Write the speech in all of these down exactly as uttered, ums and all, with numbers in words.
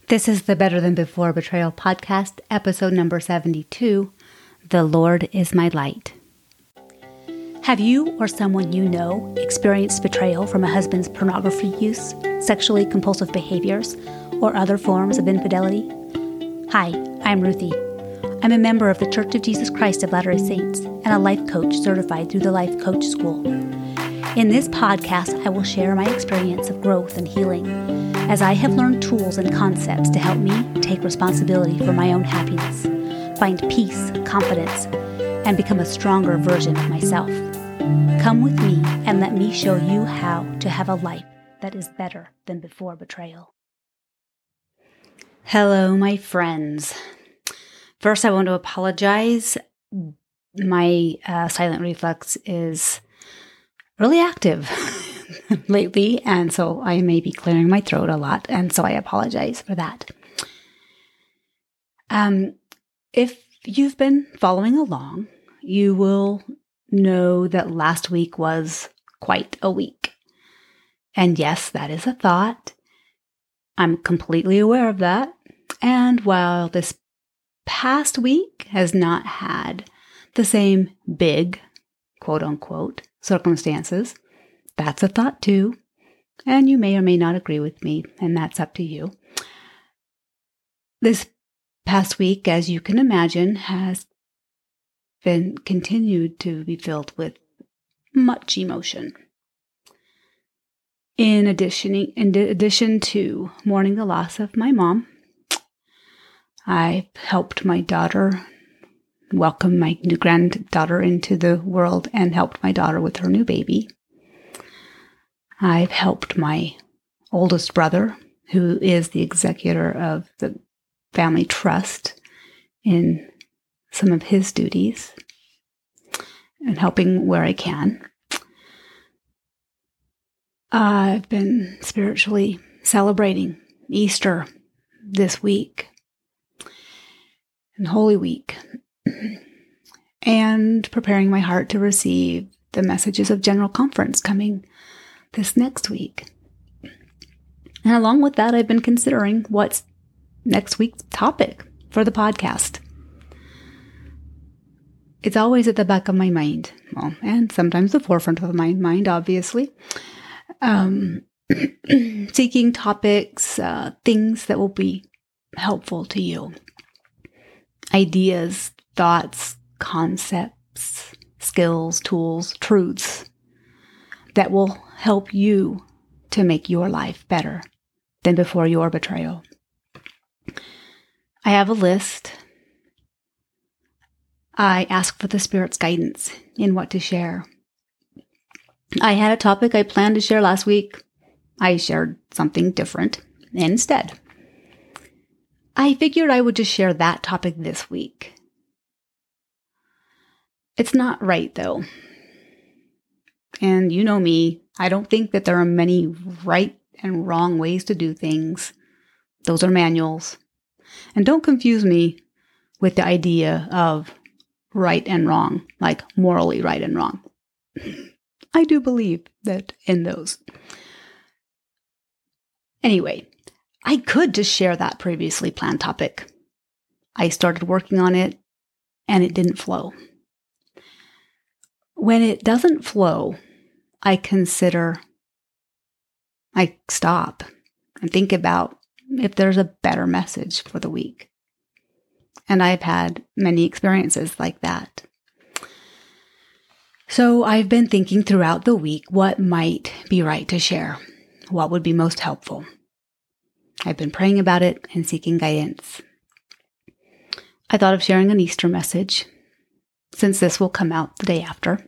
This is the Better Than Before Betrayal podcast, episode number seventy-two, The Lord is My Light. Have you or someone you know experienced betrayal from a husband's pornography use, sexually compulsive behaviors, or other forms of infidelity? Hi, I'm Ruthie. I'm a member of the Church of Jesus Christ of Latter-day Saints and a life coach certified through the Life Coach School. In this podcast, I will share my experience of growth and healing as I have learned tools and concepts to help me take responsibility for my own happiness, find peace, confidence, and become a stronger version of myself. Come with me and let me show you how to have a life that is better than before betrayal. Hello, my friends. First, I want to apologize. My uh, silent reflux is really active lately, and so I may be clearing my throat a lot, and so I apologize for that. Um, if you've been following along, you will know that last week was quite a week. And yes, that is a thought. I'm completely aware of that. And while this past week has not had the same big, quote unquote, circumstances, that's a thought too. And you may or may not agree with me, and that's up to you. This past week, as you can imagine, has been continued to be filled with much emotion. In addition, in addition to mourning the loss of my mom, I helped my daughter welcome my new granddaughter into the world and helped my daughter with her new baby. I've helped my oldest brother, who is the executor of the family trust, in some of his duties and helping where I can. I've been spiritually celebrating Easter this week and Holy Week, and preparing my heart to receive the messages of General Conference coming this next week. And along with that, I've been considering what's next week's topic for the podcast. It's always at the back of my mind, well, and sometimes the forefront of my mind, obviously. Um, seeking topics, uh, things that will be helpful to you. Ideas, thoughts, concepts, skills, tools, truths that will help you to make your life better than before your betrayal. I have a list. I ask for the Spirit's guidance in what to share. I had a topic I planned to share last week. I shared something different instead. I figured I would just share that topic this week. It's not right, though. And you know me, I don't think that there are many right and wrong ways to do things. Those are manuals. And don't confuse me with the idea of right and wrong, like morally right and wrong. I do believe that in those. Anyway, I could just share that previously planned topic. I started working on it, and it didn't flow. When it doesn't flow, I consider, I stop and think about if there's a better message for the week. And I've had many experiences like that. So I've been thinking throughout the week what might be right to share, what would be most helpful. I've been praying about it and seeking guidance. I thought of sharing an Easter message, since this will come out the day after.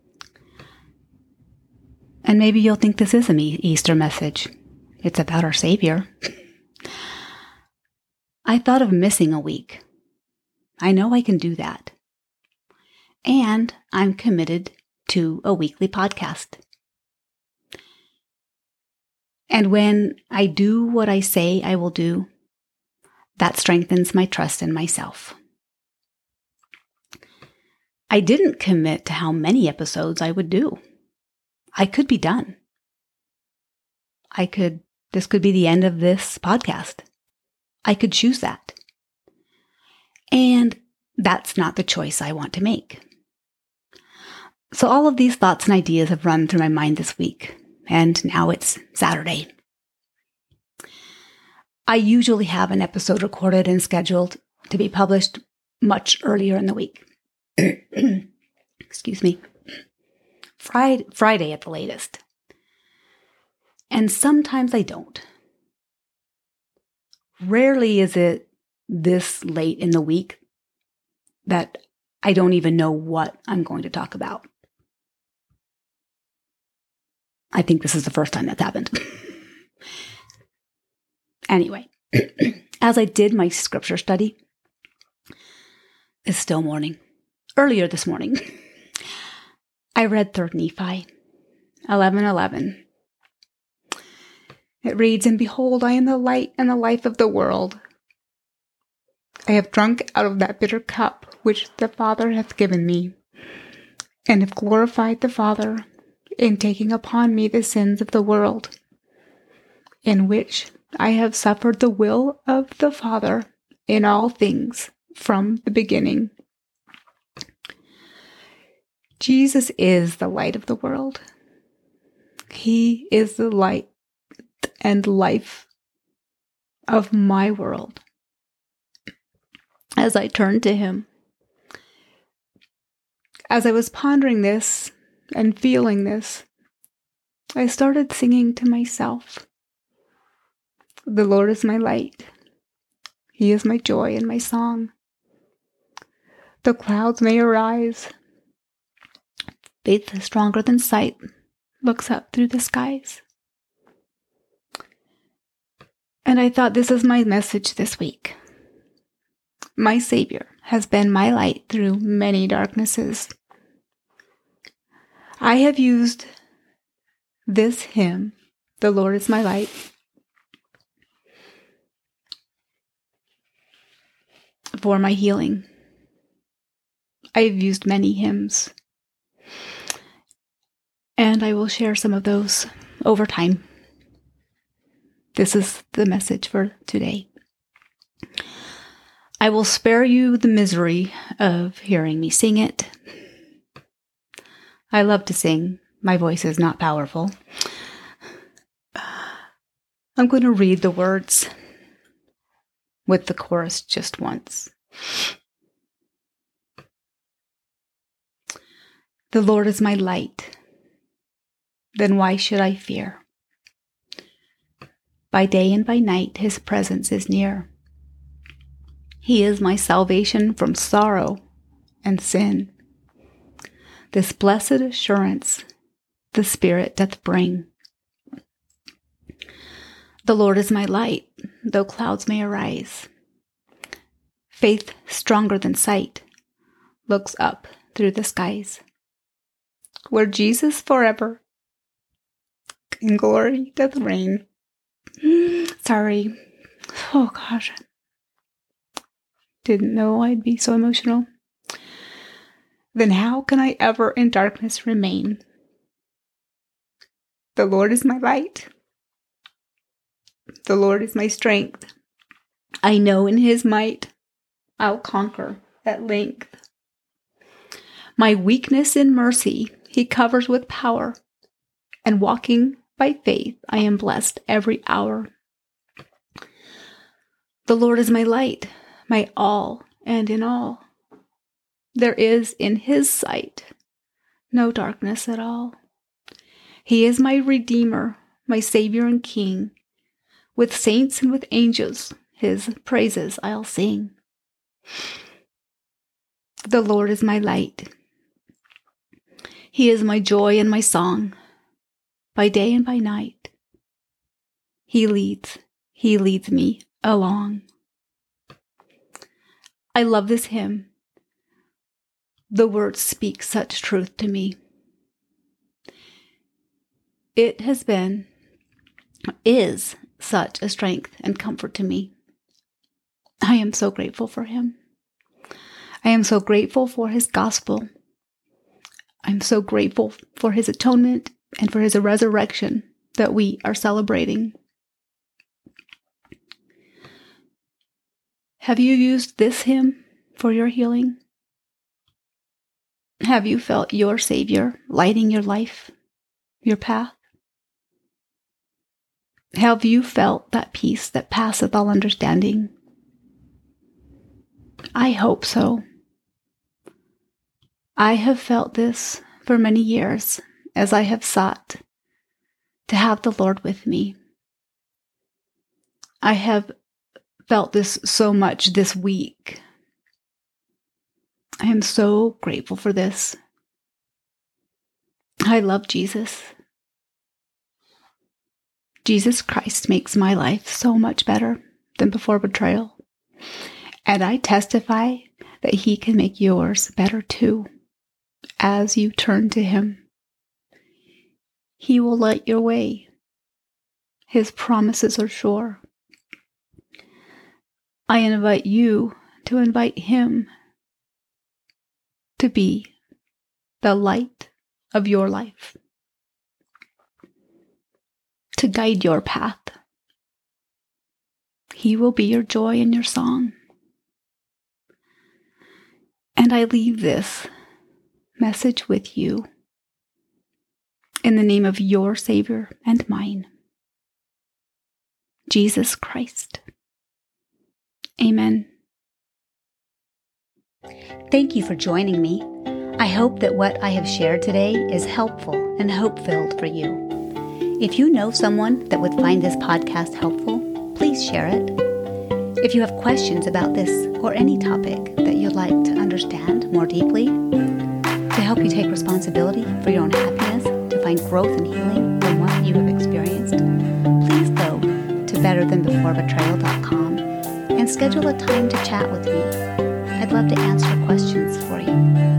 And maybe you'll think this is an Easter message. It's about our Savior. I thought of missing a week. I know I can do that. And I'm committed to a weekly podcast. And when I do what I say I will do, that strengthens my trust in myself. I didn't commit to how many episodes I would do. I could be done. I could, this could be the end of this podcast. I could choose that. And that's not the choice I want to make. So all of these thoughts and ideas have run through my mind this week, and now it's Saturday. I usually have an episode recorded and scheduled to be published much earlier in the week. Excuse me. Friday, Friday at the latest. And sometimes I don't. Rarely is it this late in the week that I don't even know what I'm going to talk about. I think this is the first time that's happened. Anyway, as I did my scripture study, it's still morning. Earlier this morning, I read Third Nephi eleven eleven. It reads, "And behold, I am the light and the life of the world. I have drunk out of that bitter cup which the Father hath given me, and have glorified the Father in taking upon me the sins of the world, in which I have suffered the will of the Father in all things from the beginning." Jesus is the light of the world. He is the light and life of my world. As I turned to him, as I was pondering this and feeling this, I started singing to myself, "The Lord is my light. He is my joy and my song. The clouds may arise. Faith is stronger than sight, looks up through the skies." And I thought, this is my message this week. My Savior has been my light through many darknesses. I have used this hymn, "The Lord is my light," for my healing. I've used many hymns, and I will share some of those over time. This is the message for today. I will spare you the misery of hearing me sing it. I love to sing. My voice is not powerful. I'm going to read the words with the chorus just once. "The Lord is my light. Then why should I fear? By day and by night his presence is near. He is my salvation from sorrow and sin. This blessed assurance the Spirit doth bring. The Lord is my light, though clouds may arise. Faith stronger than sight looks up through the skies. Where Jesus forever in glory doth reign." Sorry. Oh gosh. Didn't know I'd be so emotional. "Then how can I ever in darkness remain? The Lord is my light. The Lord is my strength. I know in his might I'll conquer at length. My weakness in mercy he covers with power, and walking by faith I am blessed every hour. The Lord is my light, my all and in all. There is in his sight no darkness at all. He is my Redeemer, my Savior and King. With saints and with angels his praises I'll sing. The Lord is my light. He is my joy and my song. By day and by night he leads, he leads me along." I love this hymn. The words speak such truth to me. It has been, is such a strength and comfort to me. I am so grateful for him. I am so grateful for his gospel. I'm so grateful for his atonement and for his resurrection that we are celebrating. Have you used this hymn for your healing? Have you felt your Savior lighting your life, your path? Have you felt that peace that passeth all understanding? I hope so. I have felt this for many years as I have sought to have the Lord with me. I have felt this so much this week. I am so grateful for this. I love Jesus. Jesus Christ makes my life so much better than before betrayal. And I testify that He can make yours better too, as you turn to Him. He will light your way. His promises are sure. I invite you to invite Him to be the light of your life, to guide your path. He will be your joy and your song. And I leave this message with you in the name of your Savior and mine, Jesus Christ. Amen. Thank you for joining me. I hope that what I have shared today is helpful and hope-filled for you. If you know someone that would find this podcast helpful, please share it. If you have questions about this or any topic that you'd like to understand more deeply, to help you take responsibility for your own happiness, to find growth and healing from what you have experienced, please go to better than before betrayal dot com and schedule a time to chat with me. I'd love to answer questions for you.